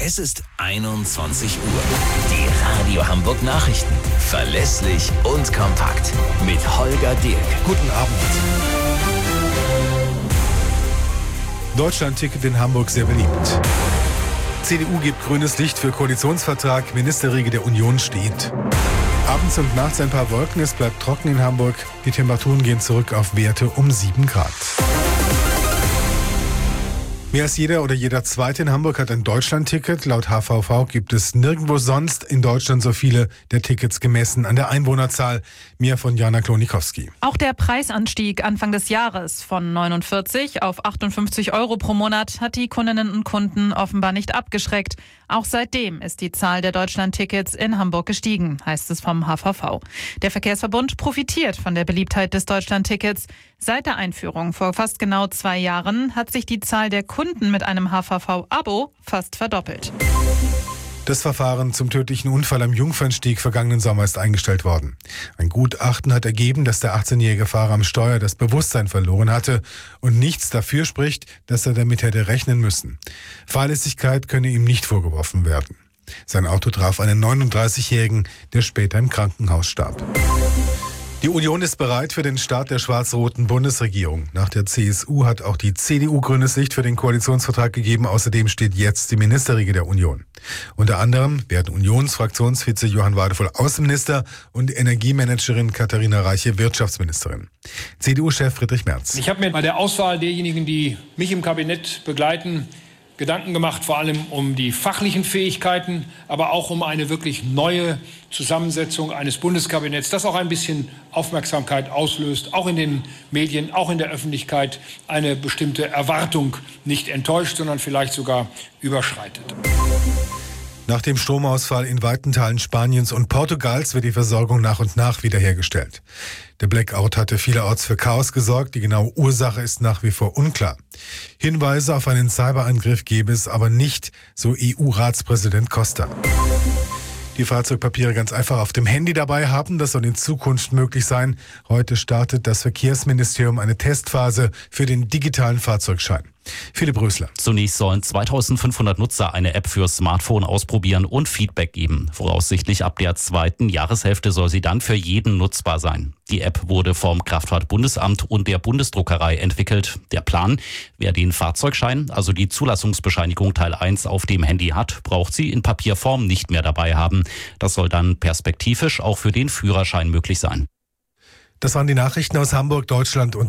Es ist 21 Uhr. Die Radio Hamburg Nachrichten. Verlässlich und kompakt. Mit Holger Dirk. Guten Abend. Deutschland-Ticket in Hamburg sehr beliebt. CDU gibt grünes Licht für Koalitionsvertrag. Ministerriege der Union steht. Abends und nachts ein paar Wolken. Es bleibt trocken in Hamburg. Die Temperaturen gehen zurück auf Werte um 7 Grad. Mehr als jeder oder jeder Zweite in Hamburg hat ein Deutschland-Ticket. Laut HVV gibt es nirgendwo sonst in Deutschland so viele der Tickets gemessen an der Einwohnerzahl. Mehr von Jana Klonikowski. Auch der Preisanstieg Anfang des Jahres von 49 auf 58 Euro pro Monat hat die Kundinnen und Kunden offenbar nicht abgeschreckt. Auch seitdem ist die Zahl der Deutschland-Tickets in Hamburg gestiegen, heißt es vom HVV. Der Verkehrsverbund profitiert von der Beliebtheit des Deutschland-Tickets. Seit der Einführung vor fast genau 2 Jahren hat sich die Zahl der Kunden mit einem HVV-Abo fast verdoppelt. Das Verfahren zum tödlichen Unfall am Jungfernstieg vergangenen Sommer ist eingestellt worden. Ein Gutachten hat ergeben, dass der 18-jährige Fahrer am Steuer das Bewusstsein verloren hatte und nichts dafür spricht, dass er damit hätte rechnen müssen. Fahrlässigkeit könne ihm nicht vorgeworfen werden. Sein Auto traf einen 39-Jährigen, der später im Krankenhaus starb. Die Union ist bereit für den Start der schwarz-roten Bundesregierung. Nach der CSU hat auch die CDU grünes Licht für den Koalitionsvertrag gegeben. Außerdem steht jetzt die Ministerriege der Union. Unter anderem werden Unionsfraktionsvize Johann Wadefull Außenminister und Energiemanagerin Katharina Reiche Wirtschaftsministerin. CDU-Chef Friedrich Merz. Ich habe mir bei der Auswahl derjenigen, die mich im Kabinett begleiten, Gedanken gemacht, vor allem um die fachlichen Fähigkeiten, aber auch um eine wirklich neue Zusammensetzung eines Bundeskabinetts, das auch ein bisschen Aufmerksamkeit auslöst, auch in den Medien, auch in der Öffentlichkeit, eine bestimmte Erwartung nicht enttäuscht, sondern vielleicht sogar überschreitet. Nach dem Stromausfall in weiten Teilen Spaniens und Portugals wird die Versorgung nach und nach wiederhergestellt. Der Blackout hatte vielerorts für Chaos gesorgt. Die genaue Ursache ist nach wie vor unklar. Hinweise auf einen Cyberangriff gäbe es aber nicht, so EU-Ratspräsident Costa. Die Fahrzeugpapiere ganz einfach auf dem Handy dabei haben, das soll in Zukunft möglich sein. Heute startet das Verkehrsministerium eine Testphase für den digitalen Fahrzeugschein. Philipp Rösler. Zunächst sollen 2500 Nutzer eine App für Smartphone ausprobieren und Feedback geben. Voraussichtlich ab der 2. Jahreshälfte soll sie dann für jeden nutzbar sein. Die App wurde vom Kraftfahrtbundesamt und der Bundesdruckerei entwickelt. Der Plan: Wer den Fahrzeugschein, also die Zulassungsbescheinigung Teil 1 auf dem Handy hat, braucht sie in Papierform nicht mehr dabei haben. Das soll dann perspektivisch auch für den Führerschein möglich sein. Das waren die Nachrichten aus Hamburg, Deutschland und